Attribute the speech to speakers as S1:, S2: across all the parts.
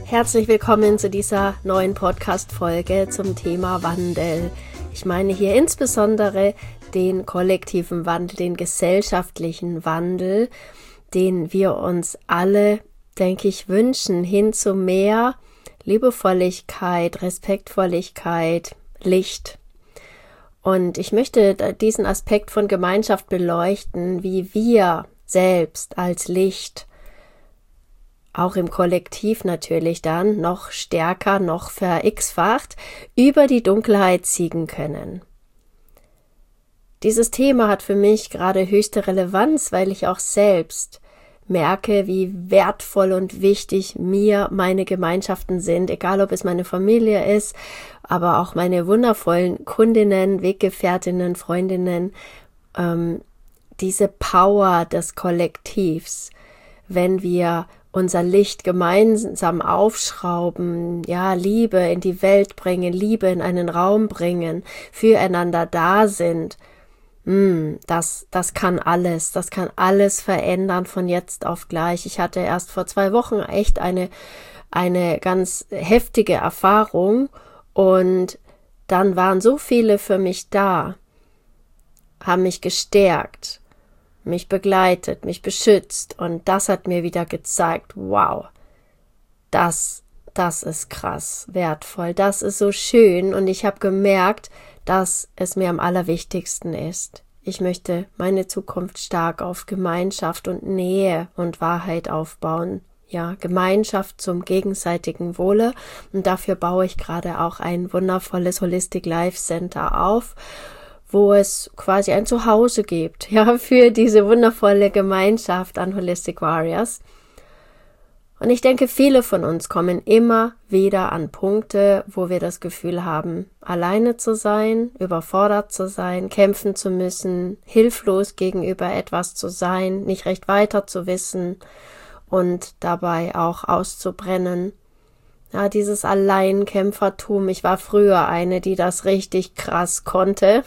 S1: Herzlich willkommen zu dieser neuen Podcast-Folge zum Thema Wandel. Ich meine hier insbesondere den kollektiven Wandel, den gesellschaftlichen Wandel, den wir uns alle, denke ich, wünschen, hin zu mehr Liebevolligkeit, Respektvolligkeit, Licht. Und ich möchte diesen Aspekt von Gemeinschaft beleuchten, wie wir selbst als Licht auch im Kollektiv natürlich dann noch stärker, noch ver-x-facht über die Dunkelheit siegen können. Dieses Thema hat für mich gerade höchste Relevanz, weil ich auch selbst merke, wie wertvoll und wichtig mir meine Gemeinschaften sind, egal ob es meine Familie ist, aber auch meine wundervollen Kundinnen, Weggefährtinnen, Freundinnen, diese Power des Kollektivs, wenn wir unser Licht gemeinsam aufschrauben, ja, Liebe in die Welt bringen, Liebe in einen Raum bringen, füreinander da sind, das kann alles verändern von jetzt auf gleich. Ich hatte erst vor 2 Wochen echt eine ganz heftige Erfahrung und dann waren so viele für mich da, haben mich gestärkt, mich begleitet, mich beschützt, und das hat mir wieder gezeigt, wow, das ist krass wertvoll, das ist so schön, und ich habe gemerkt, dass es mir am allerwichtigsten ist. Ich möchte meine Zukunft stark auf Gemeinschaft und Nähe und Wahrheit aufbauen. Ja, Gemeinschaft zum gegenseitigen Wohle, und dafür baue ich gerade auch ein wundervolles Holistic Life Center auf, wo es quasi ein Zuhause gibt, ja, für diese wundervolle Gemeinschaft an Holistic Warriors. Und ich denke, viele von uns kommen immer wieder an Punkte, wo wir das Gefühl haben, alleine zu sein, überfordert zu sein, kämpfen zu müssen, hilflos gegenüber etwas zu sein, nicht recht weiter zu wissen und dabei auch auszubrennen. Ja, dieses Alleinkämpfertum. Ich war früher eine, die das richtig krass konnte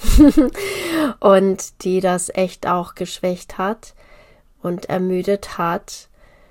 S1: und die das echt auch geschwächt hat und ermüdet hat,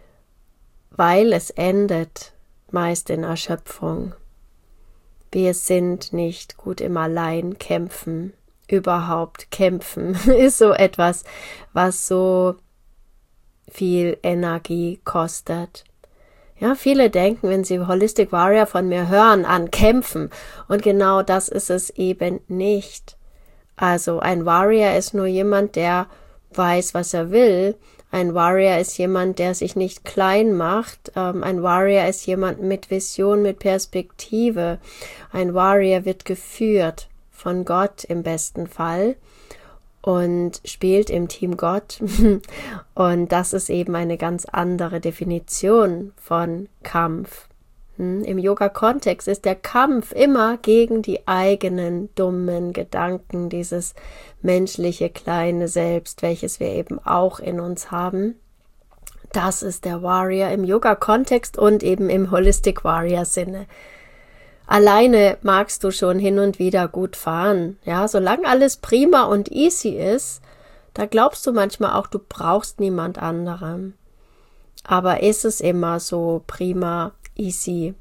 S1: weil es endet meist in Erschöpfung. Wir sind nicht gut im Alleinkämpfen. Überhaupt kämpfen ist so etwas, was so viel Energie kostet. Ja, viele denken, wenn sie Holistic Warrior von mir hören, an Kämpfen. Und genau das ist es eben nicht. Also ein Warrior ist nur jemand, der weiß, was er will. Ein Warrior ist jemand, der sich nicht klein macht. Ein Warrior ist jemand mit Vision, mit Perspektive. Ein Warrior wird geführt von Gott im besten Fall und spielt im Team Gott. Und das ist eben eine ganz andere Definition von Kampf. Im Yoga-Kontext ist der Kampf immer gegen die eigenen dummen Gedanken, dieses menschliche kleine Selbst, welches wir eben auch in uns haben. Das ist der Warrior im Yoga-Kontext und eben im Holistic Warrior-Sinne. Alleine magst du schon hin und wieder gut fahren, ja, solange alles prima und easy ist, da glaubst du manchmal auch, du brauchst niemand anderem. Aber ist es immer so prima, easy?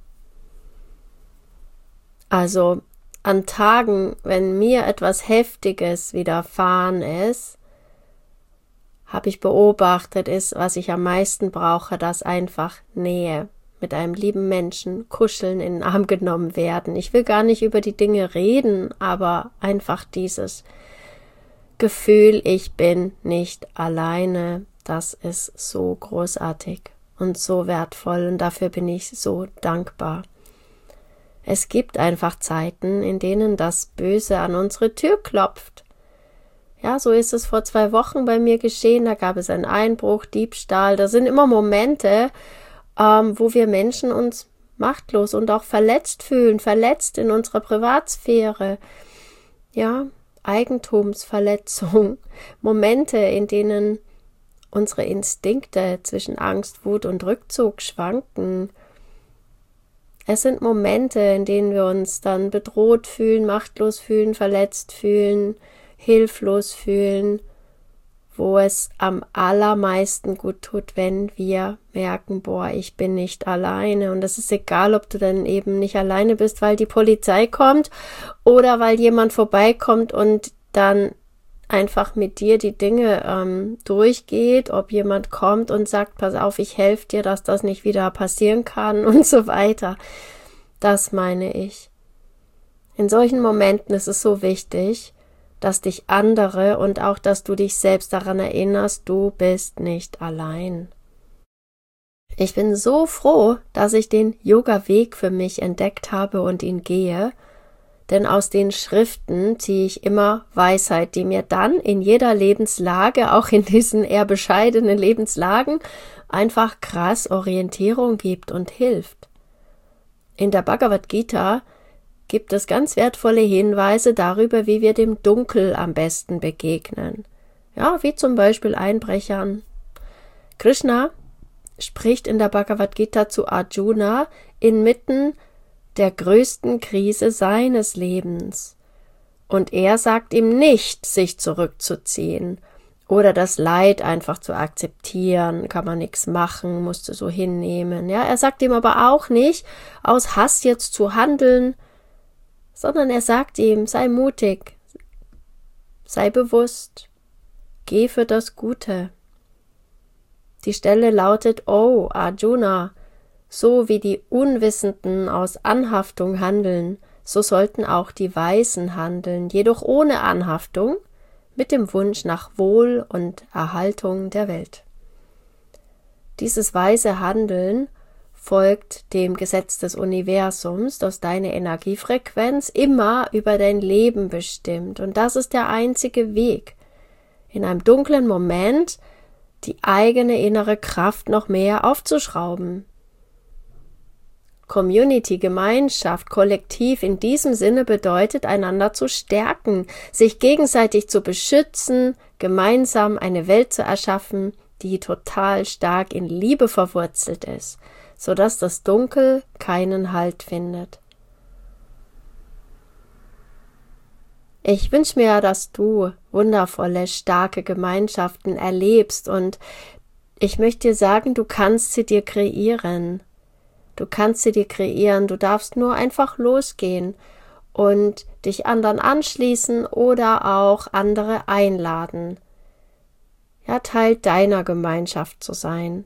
S1: Also an Tagen, wenn mir etwas Heftiges widerfahren ist, habe ich beobachtet, ist, was ich am meisten brauche, das einfach Nähe. Mit einem lieben Menschen kuscheln, in den Arm genommen werden. Ich will gar nicht über die Dinge reden, aber einfach dieses Gefühl, ich bin nicht alleine, das ist so großartig und so wertvoll, und dafür bin ich so dankbar. Es gibt einfach Zeiten, in denen das Böse an unsere Tür klopft. Ja, so ist es vor 2 Wochen bei mir geschehen, da gab es einen Einbruch, Diebstahl, da sind immer Momente, wo wir Menschen uns machtlos und auch verletzt fühlen, verletzt in unserer Privatsphäre, ja, Eigentumsverletzung, Momente, in denen unsere Instinkte zwischen Angst, Wut und Rückzug schwanken. Es sind Momente, in denen wir uns dann bedroht fühlen, machtlos fühlen, verletzt fühlen, hilflos fühlen, wo es am allermeisten gut tut, wenn wir merken, ich bin nicht alleine. Und es ist egal, ob du dann eben nicht alleine bist, weil die Polizei kommt oder weil jemand vorbeikommt und dann einfach mit dir die Dinge durchgeht, ob jemand kommt und sagt, pass auf, ich helfe dir, dass das nicht wieder passieren kann und so weiter. Das meine ich. In solchen Momenten ist es so wichtig, dass dich andere und auch, dass du dich selbst daran erinnerst, du bist nicht allein. Ich bin so froh, dass ich den Yoga-Weg für mich entdeckt habe und ihn gehe, denn aus den Schriften ziehe ich immer Weisheit, die mir dann in jeder Lebenslage, auch in diesen eher bescheidenen Lebenslagen, einfach krass Orientierung gibt und hilft. In der Bhagavad Gita gibt es ganz wertvolle Hinweise darüber, wie wir dem Dunkel am besten begegnen. Ja, wie zum Beispiel Einbrechern. Krishna spricht in der Bhagavad Gita zu Arjuna inmitten der größten Krise seines Lebens. Und er sagt ihm nicht, sich zurückzuziehen oder das Leid einfach zu akzeptieren, kann man nichts machen, musst du so hinnehmen. Ja, er sagt ihm aber auch nicht, aus Hass jetzt zu handeln, sondern er sagt ihm, sei mutig, sei bewusst, geh für das Gute. Die Stelle lautet, oh Arjuna, so wie die Unwissenden aus Anhaftung handeln, so sollten auch die Weisen handeln, jedoch ohne Anhaftung, mit dem Wunsch nach Wohl und Erhaltung der Welt. Dieses weise Handeln folgt dem Gesetz des Universums, dass deine Energiefrequenz immer über dein Leben bestimmt. Und das ist der einzige Weg, in einem dunklen Moment die eigene innere Kraft noch mehr aufzuschrauben. Community, Gemeinschaft, Kollektiv in diesem Sinne bedeutet, einander zu stärken, sich gegenseitig zu beschützen, gemeinsam eine Welt zu erschaffen, die total stark in Liebe verwurzelt ist, sodass das Dunkel keinen Halt findet. Ich wünsche mir, dass du wundervolle, starke Gemeinschaften erlebst und ich möchte dir sagen, du kannst sie dir kreieren. Du kannst sie dir kreieren, du darfst nur einfach losgehen und dich anderen anschließen oder auch andere einladen. Ja, Teil deiner Gemeinschaft zu sein.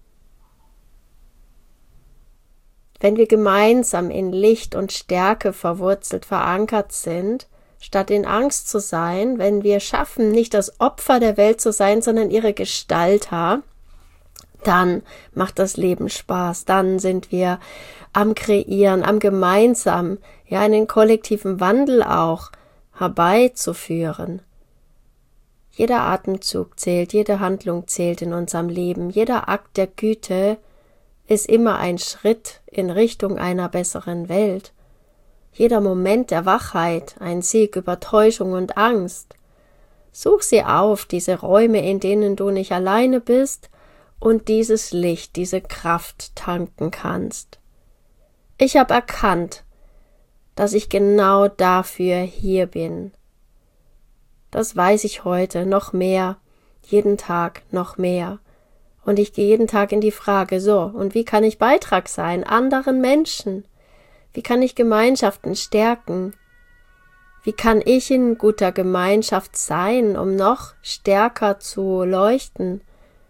S1: Wenn wir gemeinsam in Licht und Stärke verwurzelt, verankert sind, statt in Angst zu sein, wenn wir schaffen, nicht das Opfer der Welt zu sein, sondern ihre Gestalter, dann macht das Leben Spaß, dann sind wir am Kreieren, am Gemeinsam, ja einen kollektiven Wandel auch herbeizuführen. Jeder Atemzug zählt, jede Handlung zählt in unserem Leben, jeder Akt der Güte ist immer ein Schritt in Richtung einer besseren Welt. Jeder Moment der Wachheit, ein Sieg über Täuschung und Angst. Such sie auf, diese Räume, in denen du nicht alleine bist, und dieses Licht, diese Kraft tanken kannst. Ich habe erkannt, dass ich genau dafür hier bin. Das weiß ich heute noch mehr, jeden Tag noch mehr. Und ich gehe jeden Tag in die Frage, und wie kann ich Beitrag sein, anderen Menschen? Wie kann ich Gemeinschaften stärken? Wie kann ich in guter Gemeinschaft sein, um noch stärker zu leuchten?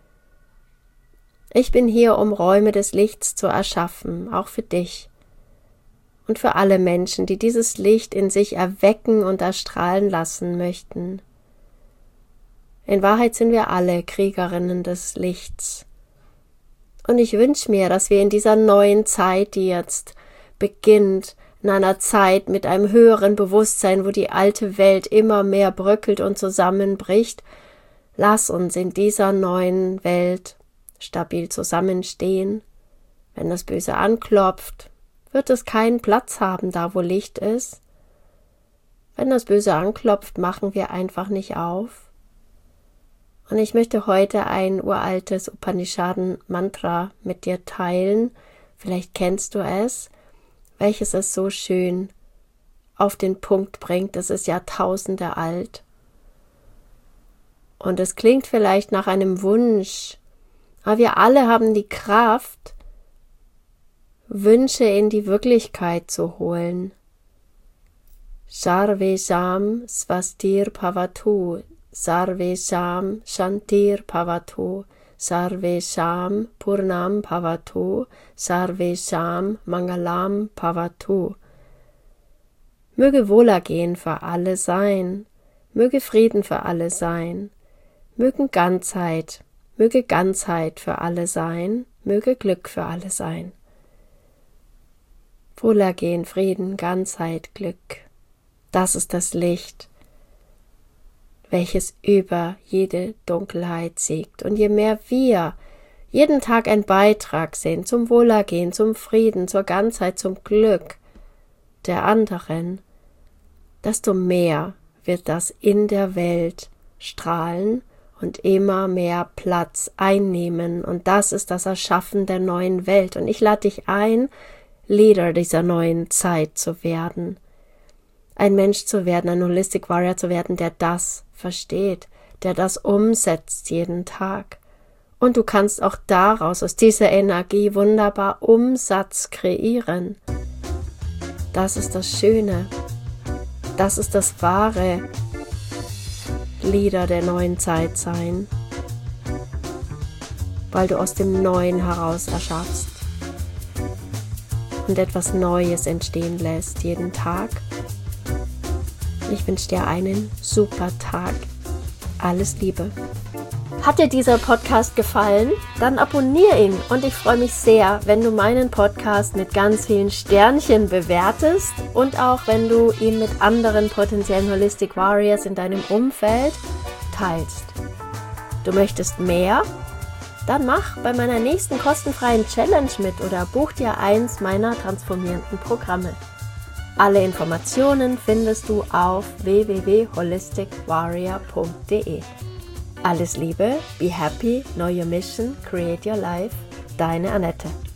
S1: Ich bin hier, um Räume des Lichts zu erschaffen, auch für dich und für alle Menschen, die dieses Licht in sich erwecken und erstrahlen lassen möchten. In Wahrheit sind wir alle Kriegerinnen des Lichts. Und ich wünsche mir, dass wir in dieser neuen Zeit, die jetzt beginnt, in einer Zeit mit einem höheren Bewusstsein, wo die alte Welt immer mehr bröckelt und zusammenbricht, lass uns in dieser neuen Welt stabil zusammenstehen. Wenn das Böse anklopft, wird es keinen Platz haben, da wo Licht ist. Wenn das Böse anklopft, machen wir einfach nicht auf. Und ich möchte heute ein uraltes Upanishaden-Mantra mit dir teilen, vielleicht kennst du es, welches es so schön auf den Punkt bringt, es ist Jahrtausende alt. Und es klingt vielleicht nach einem Wunsch, aber wir alle haben die Kraft, Wünsche in die Wirklichkeit zu holen. Sarvesham Svastir Bhavatu, Sarvesham Shantir Bhavatu, Sarvesham Purnam Bhavatu, Sarvesham Mangalam Bhavatu. Möge Wohlergehen für alle sein, möge Frieden für alle sein, möge Ganzheit für alle sein, möge Glück für alle sein. Wohlergehen, Frieden, Ganzheit, Glück. Das ist das Licht, welches über jede Dunkelheit siegt. Und je mehr wir jeden Tag einen Beitrag sind zum Wohlergehen, zum Frieden, zur Ganzheit, zum Glück der anderen, desto mehr wird das in der Welt strahlen und immer mehr Platz einnehmen. Und das ist das Erschaffen der neuen Welt. Und ich lade dich ein, Leader dieser neuen Zeit zu werden. Ein Mensch zu werden, ein Holistic Warrior zu werden, der das versteht, der das umsetzt jeden Tag. Und du kannst auch daraus, aus dieser Energie, wunderbar Umsatz kreieren. Das ist das Schöne. Das ist das wahre Leader der neuen Zeit sein, weil du aus dem Neuen heraus erschaffst und etwas Neues entstehen lässt jeden Tag. Ich wünsche dir einen super Tag. Alles Liebe. Hat dir dieser Podcast gefallen? Dann abonniere ihn und ich freue mich sehr, wenn du meinen Podcast mit ganz vielen Sternchen bewertest und auch wenn du ihn mit anderen potenziellen Holistic Warriors in deinem Umfeld teilst. Du möchtest mehr? Dann mach bei meiner nächsten kostenfreien Challenge mit oder buch dir eins meiner transformierenden Programme. Alle Informationen findest du auf www.holisticwarrior.de. Alles Liebe, be happy, know your mission, create your life. Deine Annette.